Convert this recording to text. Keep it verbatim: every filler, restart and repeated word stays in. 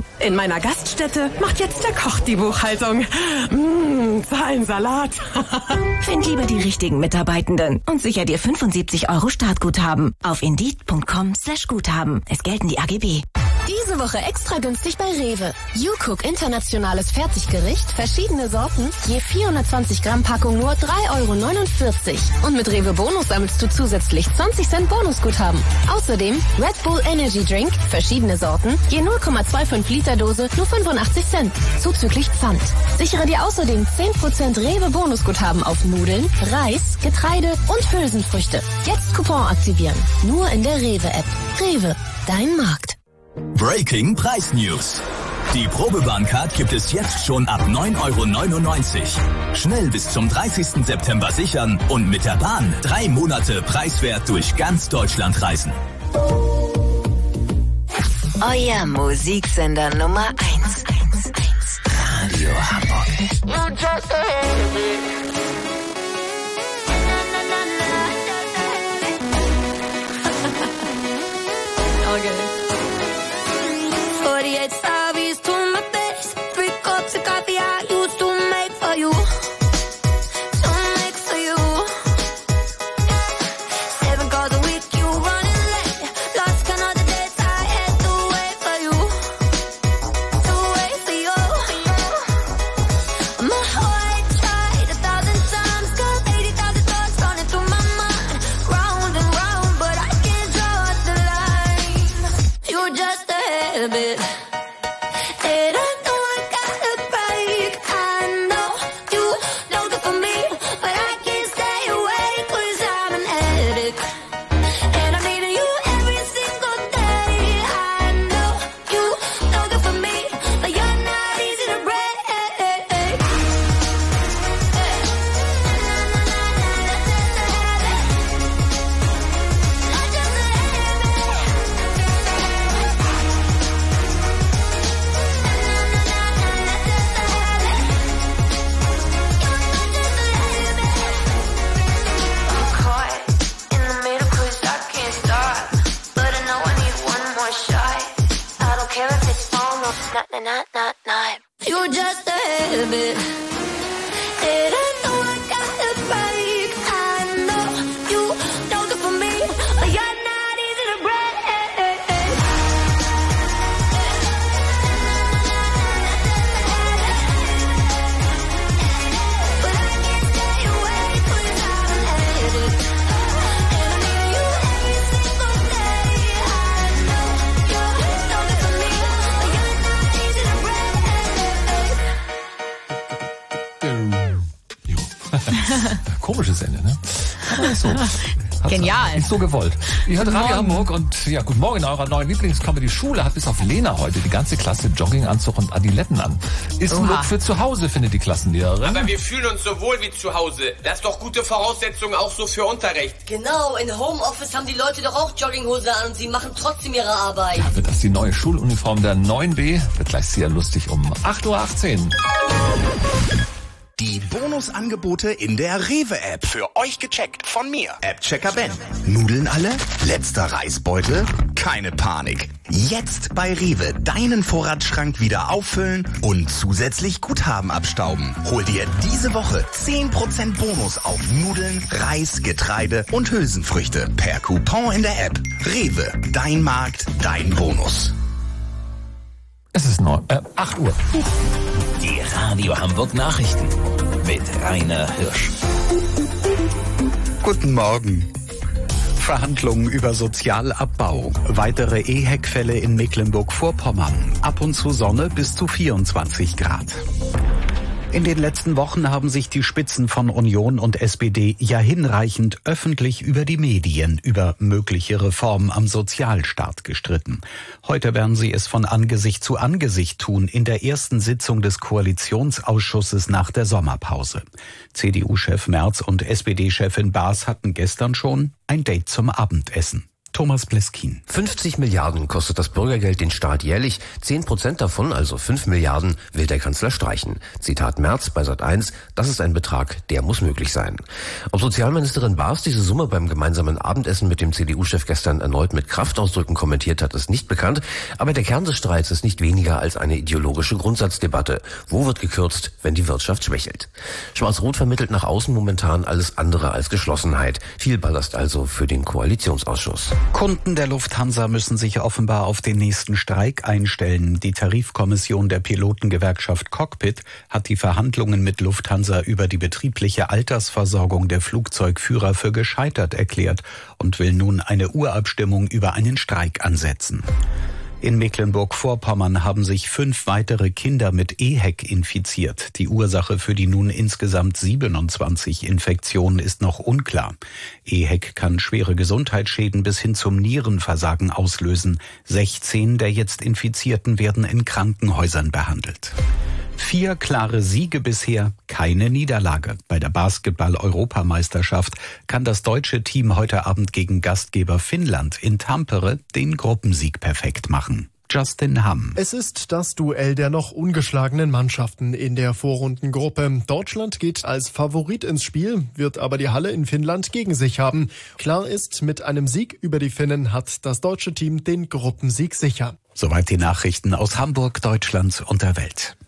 Buchhaltung. In meiner Gaststätte macht jetzt der Koch die Buchhaltung. Mmh, Zahlensalat. Find lieber die richtigen Mitarbeitenden und sicher dir fünfundsiebzig Euro Startguthaben auf indeed.com slash Guthaben. Es gelten die A G B. Diese Woche extra günstig bei Rewe. YouCook internationales Fertiggericht, verschiedene Sorten, je vierhundertzwanzig Gramm Packung nur drei Euro neunundvierzig. Und mit Rewe Bonus sammelst du zusätzlich zwanzig Cent Bonusguthaben. Außerdem Red Bull Energy Drink, verschiedene Sorten, je null Komma fünfundzwanzig Liter Dose nur fünfundachtzig Cent, zuzüglich Pfand. Sichere dir außerdem zehn Prozent Rewe Bonusguthaben auf Nudeln, Reis, Getreide und Hülsenfrüchte. Jetzt Coupon aktivieren. Nur in der Rewe-App. Rewe, dein Markt. Breaking Preis News. Die Probebahncard gibt es jetzt schon ab neun Euro neunundneunzig. Schnell bis zum dreißigsten September sichern und mit der Bahn drei Monate preiswert durch ganz Deutschland reisen. Euer Musiksender Nummer eins. Radio Hamburg. Okay. forty-eight Stavies to my face. Three cups of coffee I used to make for you. To make for you. Seven calls a week, you running late. Lost count of the days I had to wait for you. To wait for you. My heart tried a thousand times. Got eighty thousand thoughts running through my mind. Round and round, but I can't draw the line. You're just a habit. Not, not, not. You're just a habit. And I know I gotta break. I know you don't do for me, but you're not easy to break. But I can't stay away 'cause I'm at it. And I need you every single day. I know you don't do for me, but you're not easy to break. Komisches Ende, ne? Aber so. Genial. Nicht so gewollt. Ihr hört Radio Hamburg und ja, guten Morgen in eurer neuen Lieblingscomedy-Schule. Hat bis auf Lena heute die ganze Klasse Jogginganzug und Adiletten an. Ist ein Look für zu Hause, findet die Klassenlehrerin. Aber wir fühlen uns so wohl wie zu Hause. Das ist doch gute Voraussetzung auch so für Unterricht. Genau, in Homeoffice haben die Leute doch auch Jogginghose an und sie machen trotzdem ihre Arbeit. Ja, wird das die neue Schuluniform der neun B? Wird gleich sehr lustig um acht Uhr achtzehn. Die Bonusangebote in der Rewe-App. Für euch gecheckt von mir. App-Checker Ben. Nudeln alle? Letzter Reisbeutel? Keine Panik. Jetzt bei Rewe deinen Vorratsschrank wieder auffüllen und zusätzlich Guthaben abstauben. Hol dir diese Woche zehn Prozent Bonus auf Nudeln, Reis, Getreide und Hülsenfrüchte per Coupon in der App. Rewe, dein Markt, dein Bonus. Es ist neun, äh, acht Uhr. Die Radio Hamburg Nachrichten mit Rainer Hirsch. Guten Morgen. Verhandlungen über Sozialabbau. Weitere E-Heckfälle in Mecklenburg-Vorpommern. Ab und zu Sonne bis zu vierundzwanzig Grad. In den letzten Wochen haben sich die Spitzen von Union und S P D ja hinreichend öffentlich über die Medien, über mögliche Reformen am Sozialstaat gestritten. Heute werden sie es von Angesicht zu Angesicht tun in der ersten Sitzung des Koalitionsausschusses nach der Sommerpause. C D U-Chef Merz und S P D-Chefin Baas hatten gestern schon ein Date zum Abendessen. Thomas Bleskin. fünfzig Milliarden kostet das Bürgergeld den Staat jährlich. zehn Prozent davon, also fünf Milliarden, will der Kanzler streichen. Zitat Merz bei Sat eins, das ist ein Betrag, der muss möglich sein. Ob Sozialministerin Baas diese Summe beim gemeinsamen Abendessen mit dem C D U-Chef gestern erneut mit Kraftausdrücken kommentiert hat, ist nicht bekannt. Aber der Kern des Streits ist nicht weniger als eine ideologische Grundsatzdebatte. Wo wird gekürzt, wenn die Wirtschaft schwächelt? Schwarz-Rot vermittelt nach außen momentan alles andere als Geschlossenheit. Viel Ballast also für den Koalitionsausschuss. Kunden der Lufthansa müssen sich offenbar auf den nächsten Streik einstellen. Die Tarifkommission der Pilotengewerkschaft Cockpit hat die Verhandlungen mit Lufthansa über die betriebliche Altersversorgung der Flugzeugführer für gescheitert erklärt und will nun eine Urabstimmung über einen Streik ansetzen. In Mecklenburg-Vorpommern haben sich fünf weitere Kinder mit E H E C infiziert. Die Ursache für die nun insgesamt siebenundzwanzig Infektionen ist noch unklar. E H E C kann schwere Gesundheitsschäden bis hin zum Nierenversagen auslösen. sechzehn der jetzt Infizierten werden in Krankenhäusern behandelt. Vier klare Siege bisher, keine Niederlage. Bei der Basketball-Europameisterschaft kann das deutsche Team heute Abend gegen Gastgeber Finnland in Tampere den Gruppensieg perfekt machen. Justin Hamm. Es ist das Duell der noch ungeschlagenen Mannschaften in der Vorrundengruppe. Deutschland geht als Favorit ins Spiel, wird aber die Halle in Finnland gegen sich haben. Klar ist, mit einem Sieg über die Finnen hat das deutsche Team den Gruppensieg sicher. Soweit die Nachrichten aus Hamburg, Deutschland und der Welt.